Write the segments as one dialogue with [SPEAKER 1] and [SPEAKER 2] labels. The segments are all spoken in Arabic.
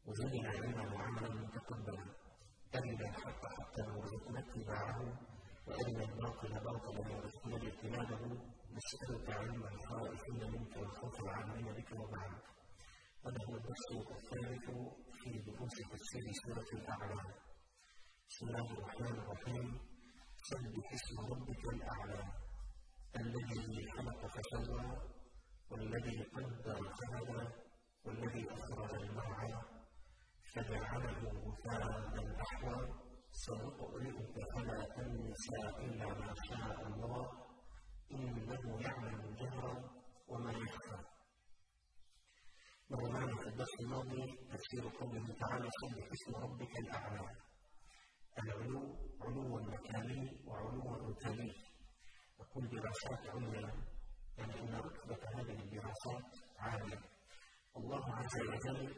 [SPEAKER 1] وزين علينا عملا متقبلا، أرنا الحق حقا وارزقنا اتباعه، وأرنا الباطل باطلا وارزقنا اجتنابه، نسألك علما خائفين منك والخوف العاملين بك وبعد. هذا هو الدرس الثالث في دروس تفسير سورة الأعلى. بسم الله الرحمن الرحيم. سبح اسم ربك الأعلى الذي خلق فسوى والذي قدر فهدى والذي أخرج المرعى فجعله غثاء أحوى سنقرئك فلا تنسى إلا ما شاء الله إنه يعلم الجهر وما يخفى. مر معنا في الدرس الماضي تفسير قوله تعالى سبح اسم ربك الأعلى. العلو علو مكاني وعلو رتبي. نقول دراسات عليا يعني أن رتبة هذه الدراسات عالية. الله عز وجل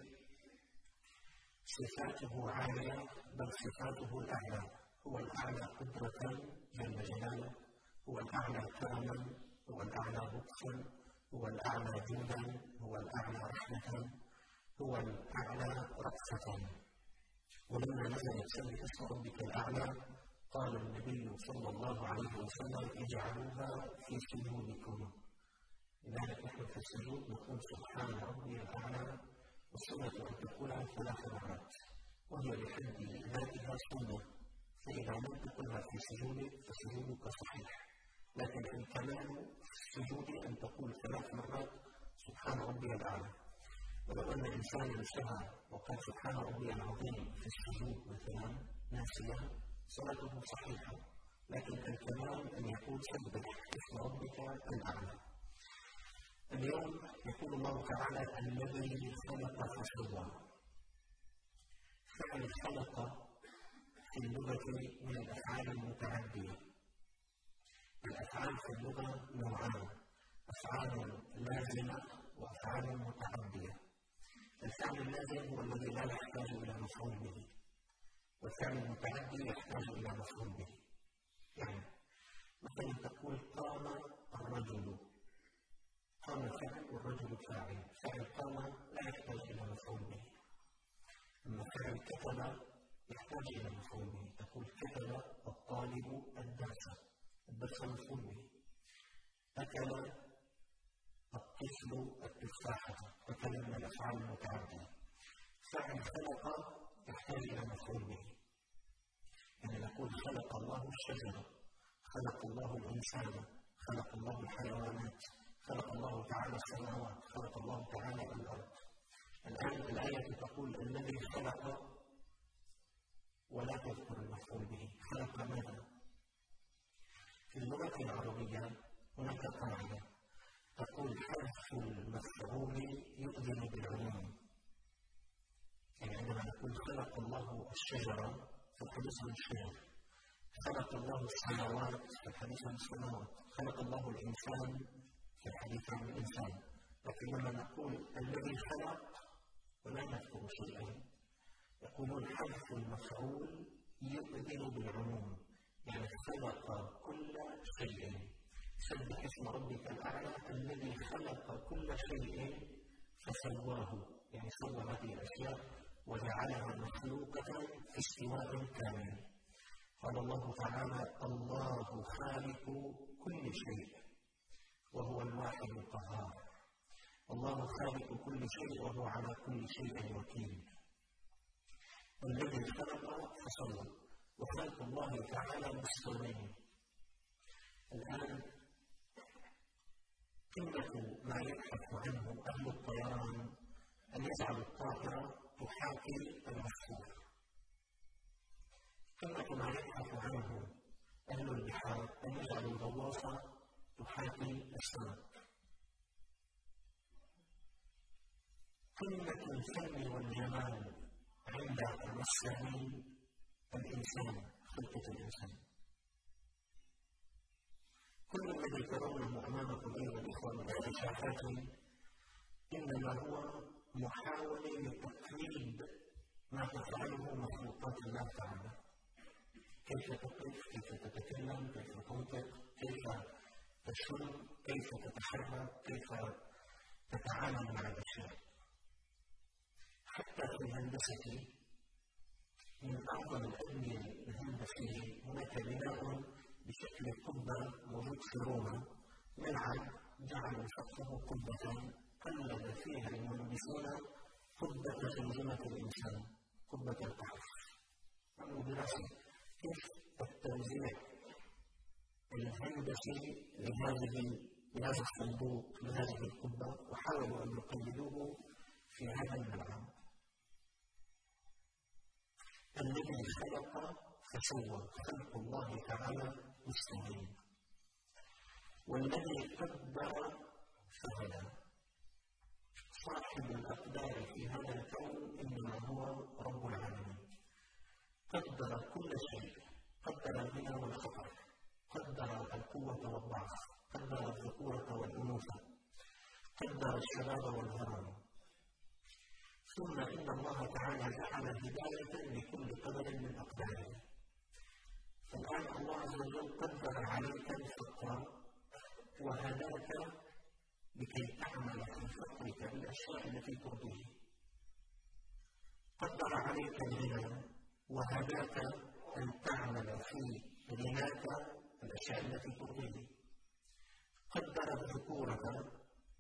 [SPEAKER 1] صفاته عالية بل صفاته الأعلى. هو الأعلى قدرة جل جلاله، هو الأعلى كرما، هو الأعلى بطشا، هو الأعلى جودا، هو الأعلى رحمة، هو الأعلى رأفة. ولما نزلت سبح اسم ربك الأعلى قال النبي صلى الله عليه وسلم اجعلوها في سجودكم. لذلك نحن في السجود نقول سبحان ربي الأعلى، والسنة أن تقولها 3 مرات، وهي بحد ذاتها سنة، فإذا لم تقلها في سجودك فسجودك صحيح. لكن الكمال في السجود أن تقول 3 مرات سبحان ربي الأعلى. ولو أن إنسانا سهى وقال سبحان ربي العظيم في السجود مثلا ناسيا صلاته صحيحة، لكن الكمال أن يقول سبح اسم ربك الأعلى. اليوم يقول الله تعالى الذي خلق فسوى. فعل خلق في اللغة من الأفعال المتعدية. الأفعال في اللغة نوعان: أفعال لازمة وأفعال متعدية. الفعل اللازم هو الذي لا يحتاج إلى مفعول به، والفعل المتعدي يحتاج إلى مفعول به. يعني مثلا تقول قام الرجل، قام فعل والرجل فاعل. فعل قام لا يحتاج إلى مفعول به، أما فعل كتب يحتاج إلى مفعول به. تقول كتب الطالب الدرس، الدرس مفعول به. أكل الطفل التفاحة، أكل من الأفعال المتعدية. فعل خلق يحتاج إلى مفعول به، يعني نقول خلق الله الشجرة، خلق الله الإنسان، خلق الله الحيوانات، خلق الله تعالى السماوات، خلق الله تعالى الأرض. الآن الآية تقول الذي خلق ولا تذكر المفعول به. خلق ماذا؟ في اللغة العربية هناك قاعدة تقول حذف المفعول يؤذن بالعموم. يعني عندما نقول خلق الله الشجرة فالحديث عن الشجر، خلق الله السماوات فالحديث عن السماوات، خلق الله الإنسان في الحديث عن الإنسان. لكن لما نقول الذي خلق ولا نذكر شيئا، يقولون حذف المفعول يؤذن بالعموم، يعني خلق كل شيء. سبح اسم ربك الأعلى الذي خلق كل شيء فسواه، يعني سوى هذه الأشياء وجعلها مخلوقة في استواء كامل. قال الله تعالى الله خالق كل شيء وهو الواحد القهار. الله خالق كل شيء وهو على كل شيء وكيل. الذي خلق فسوى، وخلق الله تعالى مستوين. الآن قمة ما يبحث عنه أهل الطيران أن يجعل الطائرة تحاكي المسطور. قمة ما يبحث عنه أهل البحار أن يجعل الغواصة تحاكي السمك. قمة الفن والجمال عند الرسامين الإنسان، خلقة الإنسان. كل الذي ترونه أمامكم أيها الإخوة من اكتشافات إنما هو محاولة لتقليد ما تفعله مخلوقات الله تعالى. كيف تقف، كيف تتكلم، كيف تنطق، كيف تشم، كيف تتحرك، كيف تتعامل مع الأشياء. حتى في الهندسة من أعظم الأبنية الهندسية هناك بناء بشكل قبة موجود في روما، ملعب جعلوا سقفه قبة قلد فيها المهندسون قبة أنظمة الإنسان، قبة القحف. عملوا دراسة كيف التوزيع الهندسي لهذا الصندوق لهذه القبة، وحاولوا أن يقيدوه في هذا الملعب. الذي خلق فسوى، خلق الله تعالى مستقيم، والذي قدر فهدى. صاحب الأقدار في هذا الكون إنما هو رب العالمين. قدر كل شيء، قدر الغنى والفقر، قدر القوة والضعف، قدر الذكورة والأنوثة، قدر الشباب والهرم. ثم إن الله تعالى جعل هداية لكل قدر من أقداره. فالآن الله عز وجل قدر عليك الفقر وهداك لكي تعمل في فقرك بالأشياء التي ترضيه. قدر عليك الغنى وهداك أن تعمل في غناك الأشياء التي ترضيه. قدر الذكورة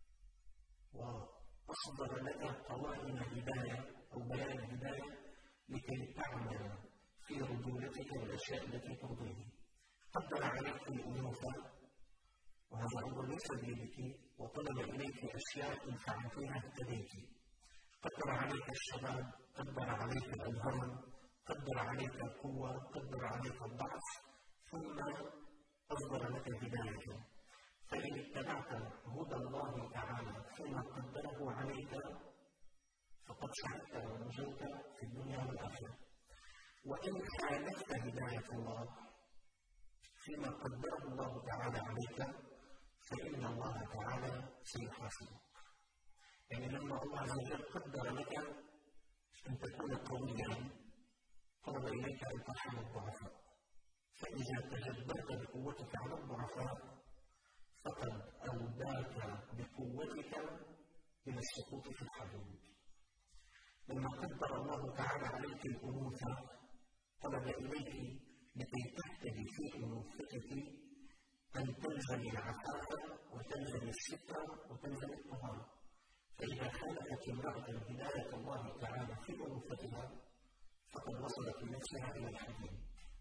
[SPEAKER 1] وأصدر لك قوائم هداية أو بيان هداية لكي تعمل في رجولتك الأشياء التي ترضيه. قدر عليك الأنوثة، وهذا أمر ليس بيدك، وطلب إليك أشياء إن فعلتها اهتديت. قدر عليك الشباب، قدر عليك الهرم، قدر عليك القوة، قدر عليك الضعف، ثم أصدر لك هداية. فإن اتبعت هدى الله تعالى ثم قدره عليك فقد سعدت ونجوت في الدنيا والآخرة. وإن خالفت هداية الله فيما قدره الله تعالى عليك فإن الله تعالى سيحاسبك. يعني لما الله عز وجل قدر لك أن تكون قويا طلب إليك أن ترحم الضعفاء، فإذا تجبرت بقوتك على الضعفاء فقد أوداك بقوتك إلى السقوط في الحدود. لما قدر الله تعالى عليك الأنوثة طلب إليك لكي تهتدي في أنوثتك أن تلزم العفاف وتلزم الستر وتلزم الطهارة. فإذا خالفت امرأة هداية الله تعالى في أنوثتها فقد وصلت بنفسها إلى الحديد.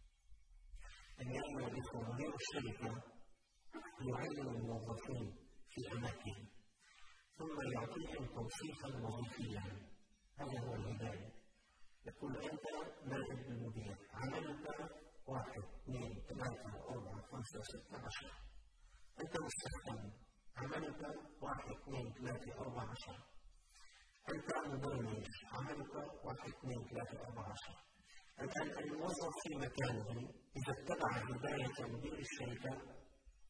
[SPEAKER 1] اليوم الإخوة مدير الشركة يعين الموظفين في أماكن ثم يعطيهم توصيفا وظيفيا، هذا هو الهداية. يقول أنت نائب المدير، عملت 1 2 3 4 5 6 10. أنت مستخدم، عملت 1 2 3 4 10. أنت مبرمج، عملت 1 2 3 4 10. الآن الموظف في مكانه إذا اتبع هداية مدير الشركة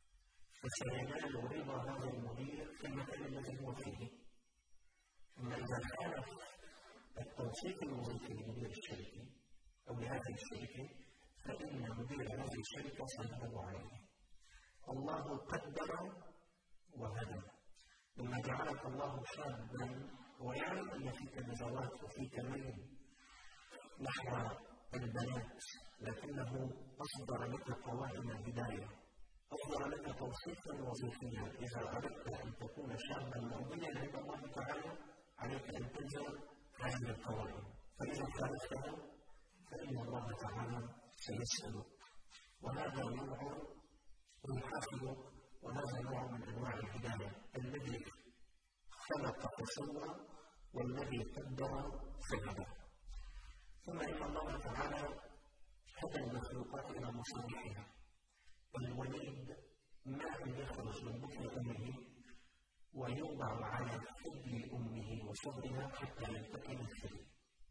[SPEAKER 1] فسينال رضا هذا المدير في المكان الذي هو فيه. أما إذا خالف التوصيف الوظيفي لمدير الشركة أو لهذه الشركة فإن مدير هذه الشركة سيغضب عليه. الله قدر وهدى. لما جعلك الله شابا ويعلم أن فيك نزوات وفيك ميل نحو البنات، لكنه أصدر لك قوائم الهداية، أصدر لك توصيفا وظيفيا. إذا أردت أن تكون شابا مرضيا عند الله تعالى عليك أن تلزم هذه القوائم، فإذا خالفتها فإن الله تعالى سيسألك، وهذا نوع يحاسبك، وهذا نوع من أنواع الهداية. الذي خلق فسوى والذي قدر فهدى. ثم إن الله تعالى هدى المخلوقات إلى مصالحها. الوليد ماء يخرج من بطن أمه ويوضع على ثدي أمه وصدرها حتى يلتقي الثدي.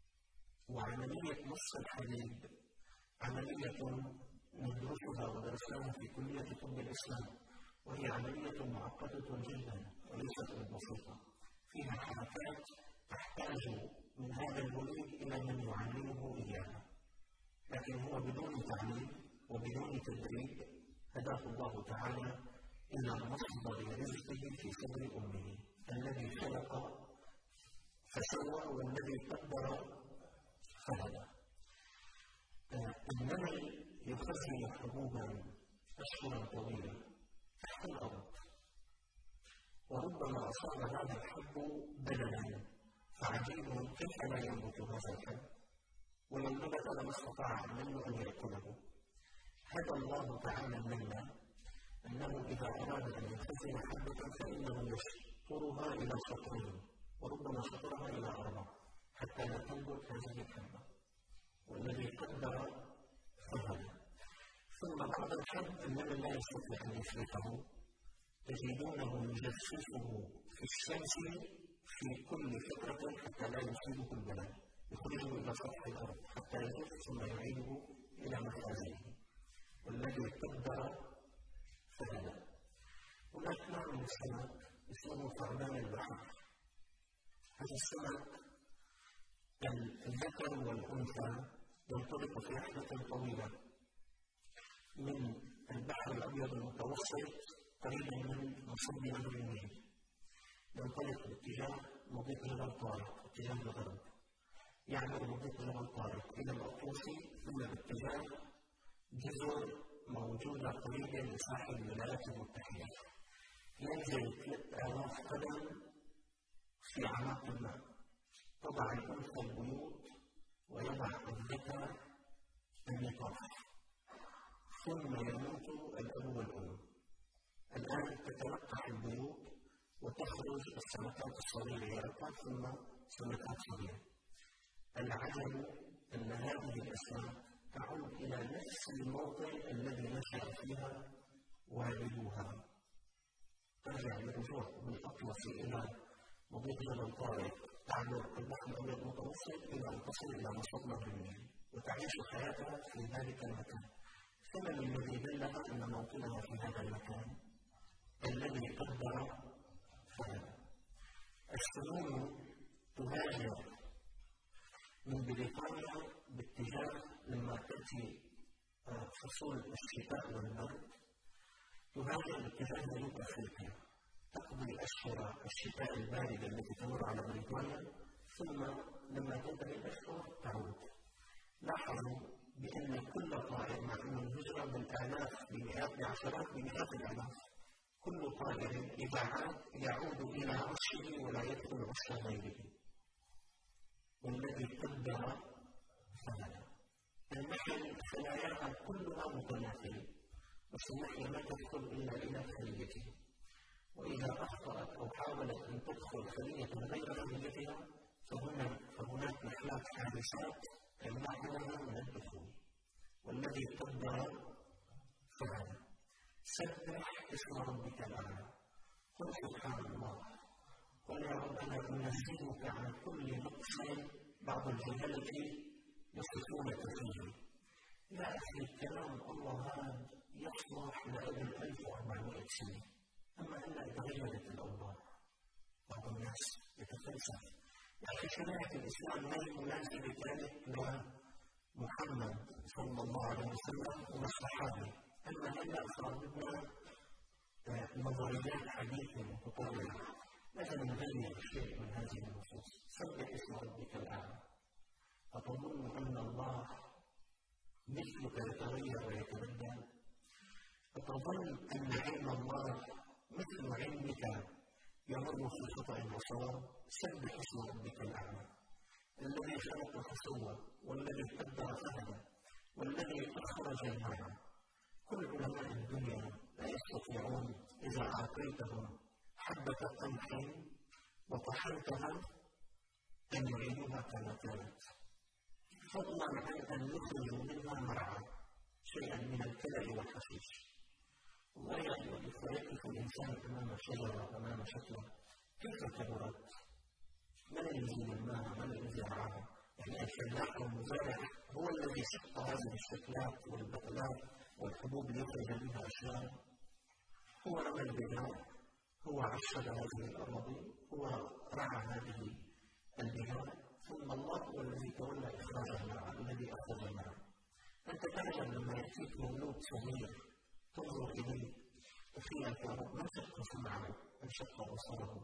[SPEAKER 1] وعملية مص الحليب عملية ندرسها ودرسناها في كلية طب الإسلام، وهي عملية معقدة جدا وليست بسيطة، فيها حركات تحتاج من هذا الوليد إلى من يعلمه إياها، لكن هو بدون تعليم وبدون تدريب هداه الله تعالى إلى مصدر رزقه في صدر أمه. الذي خلق فسوى والذي قدر فهدى. النمل يخزن حبوبا أشهرا طويلة تحت الأرض، وربما أصاب هذا الحب بللا، فعجيب كيف لا ينبت هذا الحب، ولو نبت لما استطاع النمل أن يأكله. هدى الله تعالى النمل أنه إذا أراد أن يخزن حبة فإنه يشطرها إلى شطرين، وربما شطرها إلى 4 حتى لا تنبت هذه الحبة، والذي قدر فهدى. ثم بعد الحب النمل لا يستطيع أن يفلته، تجدونه يجففه في الشمس في كل فترة حتى لا يصيبه البلد، يخرجه إلى سطح الأرض حتى يجف ثم يعيده إلى مخازنه، والذي قدر فهدى. هناك نوع من السمك اسمه ثعبان البحر. هذا السمك الذكر والأنثى ينطلق في رحلة طويلة من البحر الأبيض المتوسط قريبا من مصب نهر النيل، ينطلق باتجاه مضيق جبل طارق اتجاه الغرب، يعبر مضيق جبل طارق إلى الأطلسي، ثم باتجاه جزر موجودة قريبا من ساحل الولايات المتحدة، ينزل 3000 قدم في أعماق الماء، تضع الأنثى البيوض ويضع الذكر النطاف، ثم يموت الأب والأم. الآن تتلقح البيوض وتخرج السمكات الصغيرة يرقى ثم سمكات صغيرة. العجب أن هذه الأسماك تعود إلى نفس الموطن الذي نشأ فيها والدوها، ترجع بالرجوع بالأطلس إلى مضيق جبل طارق، تعبر البحر الأبيض المتوسط إلى أن تصل إلى مصب نهر النيل وتعيش حياتها في ذلك المكان. فمن الذي دلها أن موطنها في هذا المكان؟ الذي قدر فهدى. السموم تهاجر من بريطانيا باتجاه لما تأتي فصول الشتاء والبرد، تهاجر باتجاه جنوب أفريقيا، تقضي أشهر الشتاء الباردة التي تمر على بريطانيا، ثم لما تنتهي الأشهر تعود. لاحظوا بأن كل طائر مع أن الهجرة بالآلاف بمئات بعشرات بمئات الآلاف، كل طائر إذا عاد يعود إلى عشه ولا يدخل عش غيره. والذي قدر فهدى. النحل خلاياها كلها متماثلة، بس النحلة ما تدخل إلا إلى خليته، وإذا أخطأت أو حاولت أن تدخل خلية غير خليتها فهناك نحلات حارسات تمنعها من الدخول. والذي قدر فهدى. سبح اسم ربك الأعلى، قل سبحان الله، قل يا ربنا ننزهك عن كل نقص بعض الجهلة يصفونك فيه. يا أخي كلام الله هذا يصلح لأجل 1400 سنة، أما أن تغيرت الأوضاع، بعض الناس يتفلسف. يا أخي شريعة الإسلام ما هي مناسبة كانت لمحمد صلى الله عليه وسلم والصحابة، أما هلا صار بدنا نظريات حديثة متطورة، لازم نغير شيء من هذه النصوص. سبح اسم ربك الأعلى. أتظن أن الله مثلك يتغير ويتبدل؟ أتظن أن علم الله مثل علمك يمر في خطأ وصواب؟ سبح اسم ربك الأعلى الذي خلق فسوى، والذي قدر فهدى، والذي أخرج الماء. كل علماء الدنيا لا يستطيعون إذا أعطيتهم حبة قمح وطحنتها أن يعيدوها كما كانت، فضلا عن أن يخرجوا منها مرعى شيئا من الكلى والحشيش. الله يقف الإنسان أمام شجرة أمام شكله، كيف كبرت؟ من ينزل الماء؟ من يزرعها؟ يعني الفلاح والمزارع هو الذي شق هذه الشكلات والبقلات والحبوب ليخرج منها أشياء. هو رمى البذار، هو عشب هذه الأراضي، هو رعى هذه البذار، ثم الله هو الذي تولى إخراج الماء، الذي أخرج الماء. أنت تعلم لما يأتيك مولود صغير تنظر إليه تخيل يا رب من شق سمعه، من شق بصره،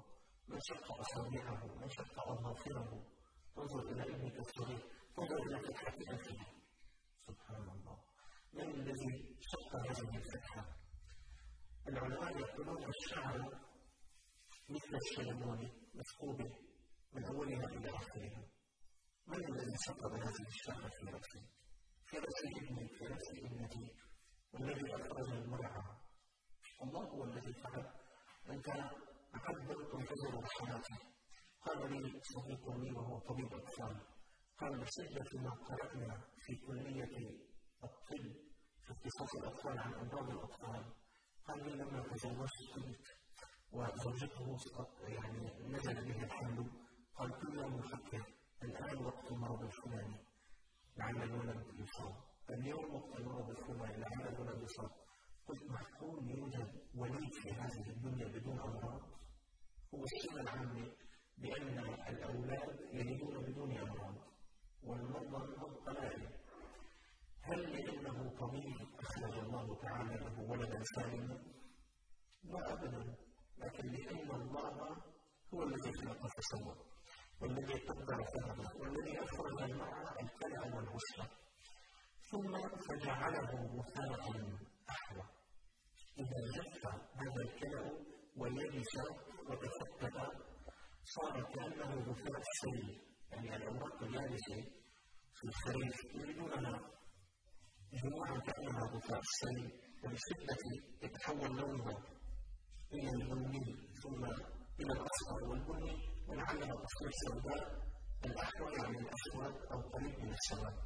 [SPEAKER 1] من شق أصابعه، من شق أظافره. انظر إلى ابنك الصغير، انظر إلى فتحة أنفه. سبحان الله، من الذي شق هذه الفتحة؟ العلماء يقولون الشعر مثل الشلمون مفقودة من أولها إلى آخرها. من الذي سقط هذه الشعر في رأسه؟ في رأس ابنك، في رأس ابنتك، والذي أخرج المرعى الله هو الذي فعل. أنت عبر تنتظر حياتك. قال لي صديق لي وهو طبيب أطفال، قال بشدة ما قرأنا في كلية الطب في اختصاص الأطفال عن أمراض الأطفال، قال لي لما تزوجت قلت وزوجته نزل بها الحمل، قال كل يوم نفكر الآن وقت المرض الفلاني لعل الولد يصاب، اليوم وقت المرض الفلاني لعل الولد يصاب. قلت معقول يوجد وليد في هذه الدنيا بدون أمراض؟ هو السنة العامة بأن الأولاد يلدون بدون أمراض والمرضى منهم قلائل. هل لأنه طبيب أخرج الله تعالى له ولدا سالما؟ لا أبدا، لكن لأن الله هو الذي خلق فسوى، والذي قدر فهدى، والذي أخرج المرعى الكلأ والعشرة، ثم فجعله غثاء أحوى. إذا جف هذا الكلأ ويبس وتفتت صار كأنه غثاء السيل، يعني الأوراق اليابسة في الخريف يجدونها جموعا كأنها غثاء السيل، وبشدة يتحول لونها إلى البني ثم إلى الأصفر والبني، ولعلها تصير سوداء. الأحوى يعني الأسود أو قريب من السواد.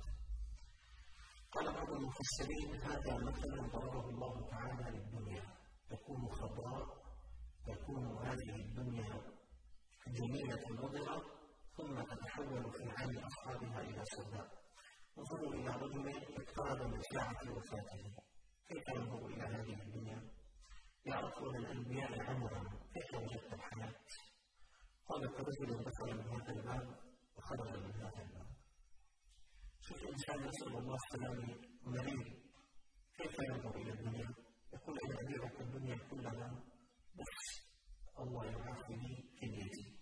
[SPEAKER 1] قال بعض المفسرين هذا مثل ضربه الله تعالى للدنيا، تكون خضراء، تكون هذه الدنيا جميلة نضرة، ثم تتحول في عين أصحابها إلى سوداء. انظروا إلى رجل اقترب من ساعة وفاته، كيف ينظر إلى هذه الدنيا؟ يا أطول الأنبياء عمرا، كيف وجدت الحياة؟ قال كرجل دخل من هذا الباب وخرج من هذا الباب. شوف إنسان يسأل الله السلامة مريض، كيف ينظر إلى الدنيا؟ يقول أنا أبيعك الدنيا كلها بس الله يعافيني كليتي.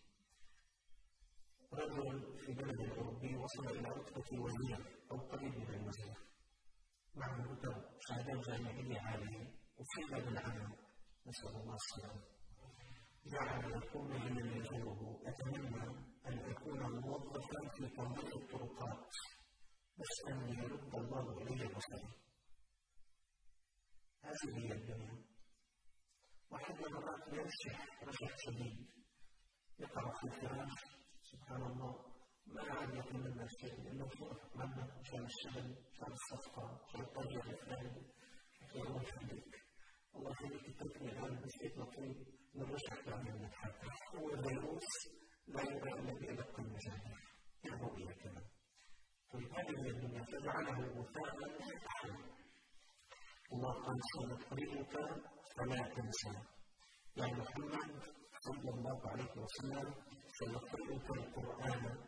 [SPEAKER 1] رجل في بلد أوروبي وصل إلى رتبة وزير أو قريب من الوزير، معه رتب شهادات جامعية عالية وفي بالعمل، نسأل الله السلامة. جعل يقول لمن يزوره أتمنى أن أكون موظفا في تنظيف الطرقات بس أن يرد الله إلي بصري. هذه هي الدنيا. واحد من المرات يرشح رشح شديد، يقع في الفراش، سبحان الله ما عاد يتمنى شيء لأنه شوف منه عشان الشغل، عشان الصفقة، عشان التاجر الفلاني، الله يخليك الله يخليك اتركني الآن بسيط لطيف نرشح بعدين نتحدث. هو الفيروس لا يرى إلا بأدق المجاميع، الرؤية كذا. فهذه هي الدنيا، فجعله غثاء أحوى. الله قال سنقرئك فلا تنسى. يا محمد صلى الله عليه وسلم سنقرئك القرآن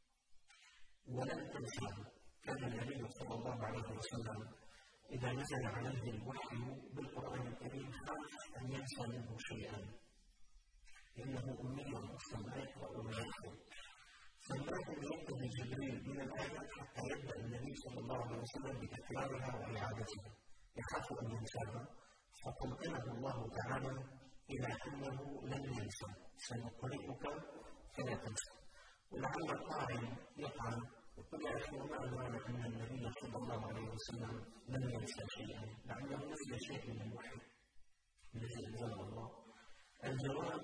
[SPEAKER 1] ولن تنساه. كان النبي صلى الله عليه وسلم إذا نزل عليه الوحي بالقرآن الكريم خاف أن ينسى منه شيئا، إنه أمي مسلم لا يقرأ ولا يكتب، فالله ينتهي جبريل من الآيات حتى يبدأ النبي صلى الله عليه وسلم بتكرارها وإعادتها، يخاف أن ينساها، فطمئنه الله تعالى إلى أنه لن ينسى. سنقرئك فلا تنسى. ولعل قائل يقع يقول يا أخي وما أدرانا أن النبي صلى الله عليه وسلم لم ينسى شيئا، لعله نسي شيء من الوحي الذي أنزله الله. الجواب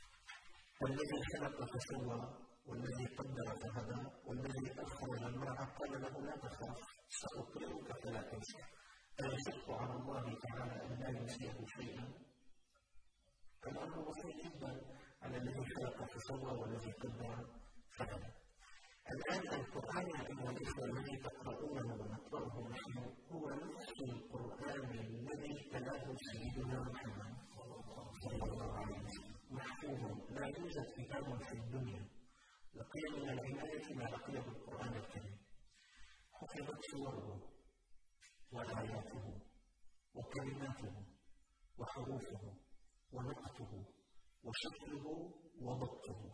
[SPEAKER 1] الذي خلق فسوى والذي قدر فهدى والذي أخرج المرعى قال له لا تخاف سأقرئك فلا تنسى. أيشق على الله تعالى أن لا ينسيه شيئا؟ الأمر بسيط جدا على الذي خلق فسوى والذي قدر فهدى. الآن القرآن يا أيها الإخوة الذي تقرؤونه ونقرأه نحن هو نفس القرآن الذي تلاه سيدنا محمد صلى الله عليه وسلم، محفوظ لا يوجد كتاب في الدنيا لقي من العناية ما لقيه القرآن الكريم. حفظت سوره وآياته وكلماته وحروفه ونقطه وشكله وضبطه.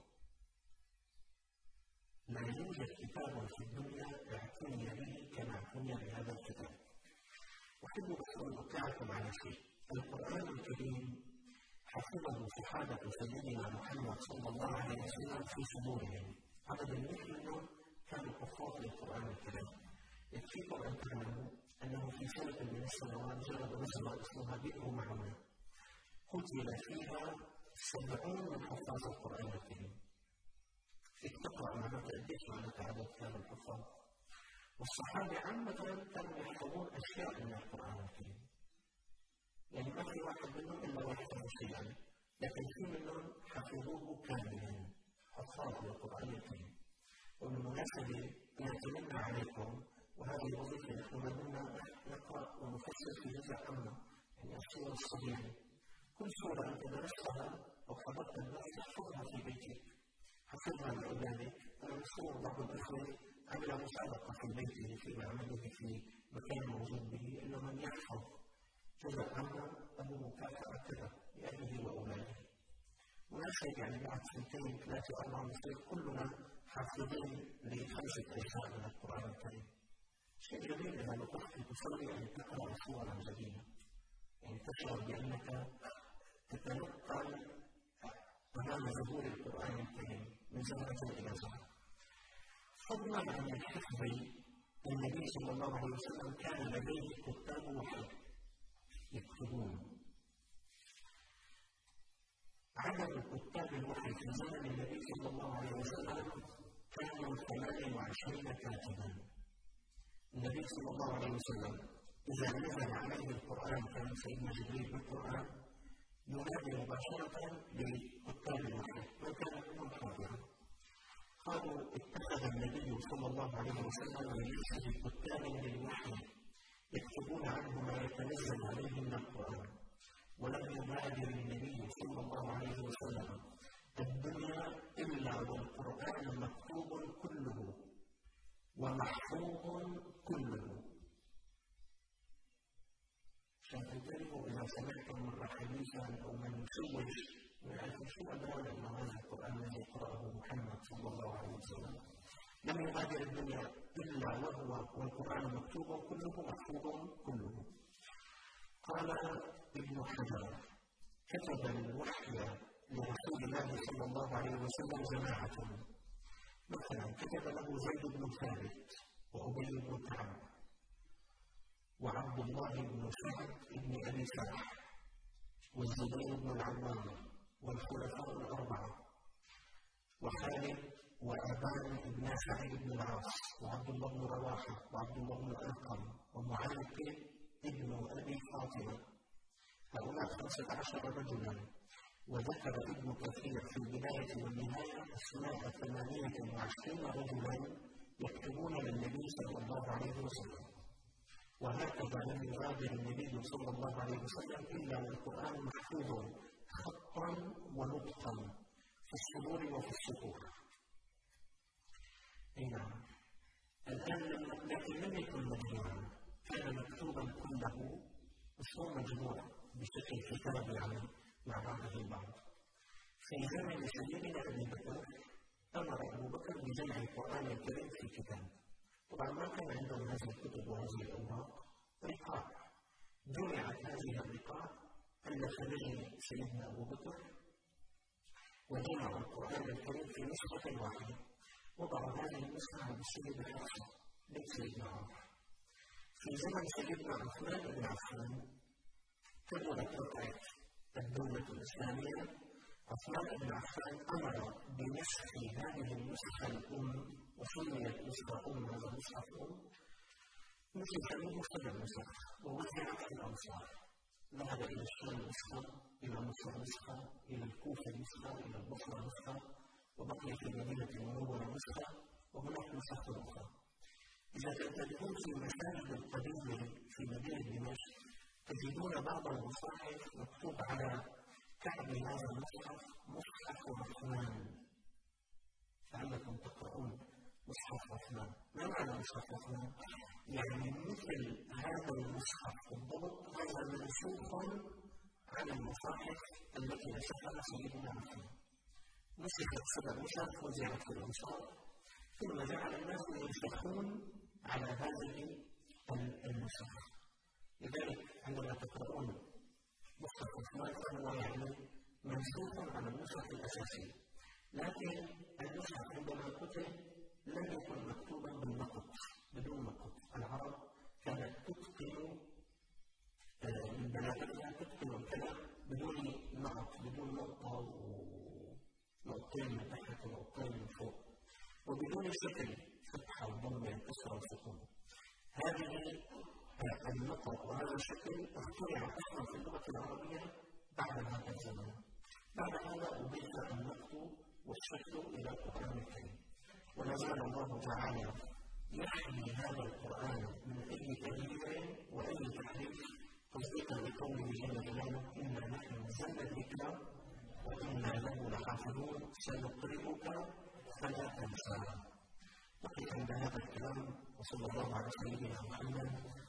[SPEAKER 1] لا يوجد كتاب في الدنيا اعتني به كما اعتني بهذا الكتاب. أحب أن أطلعكم على شيء. القرآن الكريم حفظه صحابة سيدنا محمد صلى الله عليه وسلم في صدورهم. عدد منهم كانوا حفاظ للقرآن الكريم. يكفيكم أن تعلموا أنه في سنة من السنوات جرب نزلة اسمها بئر معونة، قتل فيها 70 من حفاظ القرآن الكريم. فيك تقرأ معنا قديش معناتها عدد كان الحفاظ. والصحابة عامة كانوا يحفظون أشياء من القرآن الكريم. يعني ما في واحد منهم إلا ويحفظ شيئا، لكن في منهم حفظوه كاملا، حفاظ للقرآن الكريم. وبالمناسبة يتمنى عليكم، وهذه وظيفة نحن ما دمنا نقرأ ونفسر في جزء عامة، يعني الصور الصغيرة. كل سورة أنت درستها أو حضرت الناس احفظها في بيتك، حفظها لأولادك. أنا مشهور بعض الأخوة عمل مسابقة في بيته في معمله في مكان موجود به، إنه من يحفظ جزء عامة له مكافأة كذا لأهله وأولاده. ونشهد يعني بعد 2 3 4 نصير كلنا حافظين ل5 أجزاء من القرآن الكريم. شيء جميل إذا نطقت تصلي أن تقرأ سورة جديدة، يعني تشعر بأنك تتنقل أمام ظهور القرآن الكريم من زمرة إلى زمرة. فضلا عن الحفظ، النبي صلى الله عليه وسلم كان لديه كتاب وحي يكتبون. عدد كتاب الوحي في زمن النبي صلى الله عليه وسلم كانوا 28 كاتبا. النبي صلى الله عليه وسلم إذا نزل عليه القرآن، كان سيدنا جبريل بالقرآن ينادي مباشرة لكتاب الوحي وكان منهم حاضرا. قالوا اتخذ النبي صلى الله عليه وسلم لنفسه كتابا للوحي يكتبون عنه ما يتنزل عليه من القرآن، ولم يبادر النبي صلى الله عليه وسلم الدنيا إلا والقرآن مكتوب كله ومحفوظ كله. عشان تنتبهوا إذا سمعتم مرة حديثا أو من يشوش ويعرفوا شو أدرانا أن هذا القرآن الذي يقرأه محمد صلى الله عليه وسلم لم يغادر الدنيا إلا وهو والقرآن مكتوب كله محفوظ كله. قال ابن حجر: كتب الوحي لرسول الله صلى الله عليه وسلم جماعة، مثلا كتب له زيد بن ثابت وأبي بن كعب وعبد الله بن سعد بن أبي سرح والزبير بن العوام والخلفاء الأربعة وخالد وأبان بن سعيد بن العاص وعبد الله بن رواحة وعبد الله بن أرقم ومعاذ ابن أبي فاطمة. هؤلاء 15 رجلا. وذكر ابن كثير في البداية والنهاية أسماء 28 رجلا يكتبون للنبي صلى الله عليه وسلم. وهكذا لم يغادر النبي صلى الله عليه وسلم إلا والقرآن محفوظ خطا ونطقا في الصدور وفي السطور. أي نعم. الآن لكن لم يكن مجموعا، كان مكتوبا كله بس هو مجموع بشكل كتابي يعني مع بعضه البعض. في زمن سيدنا أبي بكر أمر أبو بكر بجمع القرآن الكريم في كتاب. طبعا ما كان عندهم هذه الكتب وهذه الأوراق، رقاع. جمعت هذه الرقاع ألف به سيدنا أبو بكر وجمع القرآن الكريم في نسخة واحدة. وضع هذه النسخة عند السيد حفصة بنت سيدنا عمر. في زمن سيدنا عثمان بن عفان كبرت رقعة الدولة الإسلامية. عثمان بن عفان أمر بنسخ هذه النسخة الأم، وسميت نسخة أم، هذا المصحف أم، نسخ منه 7 نسخ ووزعت في الأمصار. ذهب إلى الشام نسخة، إلى مصر نسخة، إلى الكوفة نسخة، إلى البصرة نسخة، وبقي في المدينة المنورة نسخة، وهناك نسخ أخرى. إذا تنتبهون في المساجد القديمة في مدينة دمشق تجدون بعض المصاحف مكتوب على كعب هذا المصحف مصحف عثمان، لعلكم تقرؤون مصحف عثمان. ما معنى مصحف عثمان؟ يعني مثل هذا المصحف بالضبط، هذا منسوخ عن المصاحف التي نشرها سيدنا عثمان. نسخت 7 نسخ وزعت في الأمصار، ثم جعل الناس ينسخون على هذه النسخ. لذلك عندما تقرؤون مصحف عثمان فهو يعني منسوخ على النسخ الأساسية، لكن المصحف عندما كتب لم يكن مكتوبا بالنقط، بدون نقط. العرب كانت تتقن من بلاغتها، تتقن الكلام بدون نقط، بدون نقطة ونقطتين من تحت ونقطتين من فوق، وبدون شكل فتحة وضمة كسرة وسكون. هذه النقط وهذا الشكل اخترع اصلا في اللغة العربية بعد هذا الزمان. بعد هذا أضيف النقط والشكل إلى القرآن الكريم، ولا زال الله تعالى يحمي هذا القرآن من أي تغيير وأي تحريف، تصديقا لقوله جل جلاله: إنا نحن نزلنا الذكر وإنا له لحافظون سنقرئك فلا تنسى. نقف عند هذا الكلام، وصلى الله على سيدنا محمد